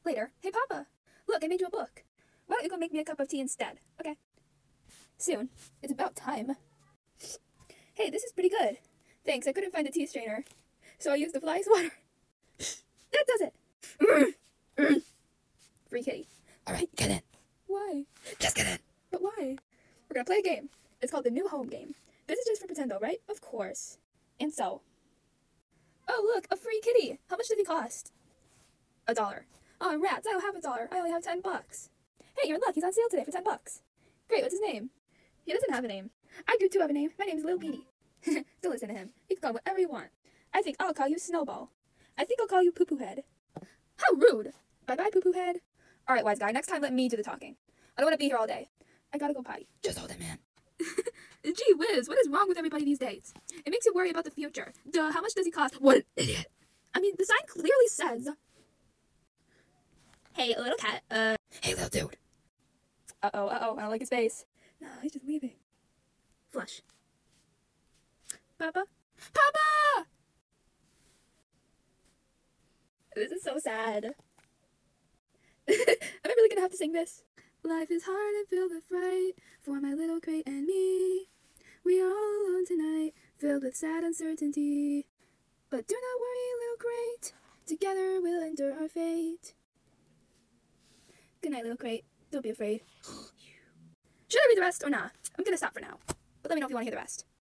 Later. Hey, Papa. Look, I made you a book. Why don't you go make me a cup of tea instead? Okay. Soon. It's about time. Hey, this is pretty good. Thanks, I couldn't find a tea strainer, so I used the fly's water. That does it! Free kitty. Alright, get in. Why? Just get in. But why? We're gonna play a game. It's called the New Home Game. This is just for pretend though, right? Of course. And so. Oh, look, a free kitty. How much did he cost? $1. Oh, rats, I don't have $1. I only have $10. Hey, you're in luck. He's on sale today for $10. Great, what's his name? He doesn't have a name. I do too have a name. My name's Lil Petey. Don't listen to him. You can call him whatever you want. I think I'll call you Snowball. I think I'll call you Poo Poo Head. How rude! Bye-bye, Poo Poo Head. Alright, wise guy, next time let me do the talking. I don't want to be here all day. I gotta go potty. Just hold it, man. Gee whiz, what is wrong with everybody these days? It makes you worry about the future. Duh, how much does he cost? What an idiot. I mean, the sign clearly says... Hey, little cat, Hey, little dude. Uh-oh, I don't like his face. No, he's just leaving. Flush. Papa? Papa! This is so sad. Am I really gonna have to sing this? Life is hard and filled with fright for my little crate and me. We are all alone tonight, filled with sad uncertainty. But do not worry, little crate. Together we'll endure our fate. Good night, little crate. Don't be afraid. Should I read the rest or not? I'm gonna stop for now. But let me know if you want to hear the rest.